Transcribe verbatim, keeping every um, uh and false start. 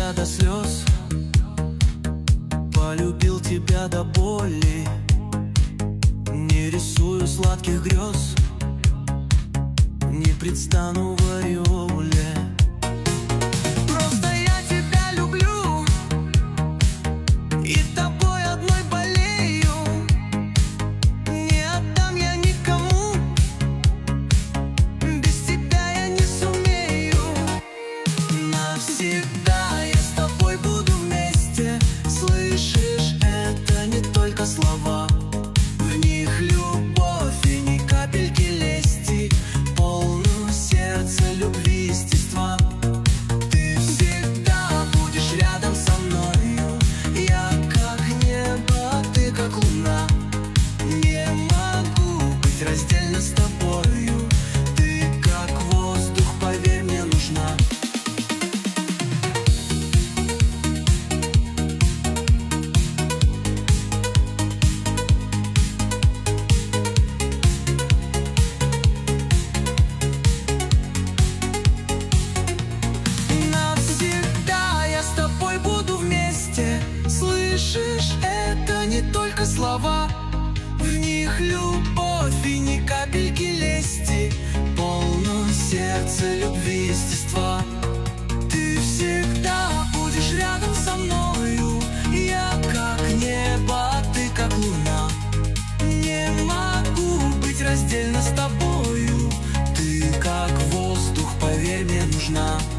тебя до слез, полюбил тебя до боли. Не рисую сладких грез, не предстану в ореоле. Просто я тебя люблю и тобой одной болею. Не отдам я никому, без тебя я не сумею. Навсегда я с тобой буду вместе. Слышишь, это не только слова, в них любовь и ни капельки лести. Полно сердца любви, естества. Ты всегда будешь рядом со мною. Я как небо, ты как луна. Не могу быть раздельно с тобою. Ты как воздух, поверь, мне нужна. Слышишь, это не только слова, в них любовь и ни капельки лести. Полно сердца любви, естества. Ты всегда будешь рядом со мною. Я как небо, а ты как луна. Не могу быть раздельно с тобою. Ты как воздух, поверь, мне нужна.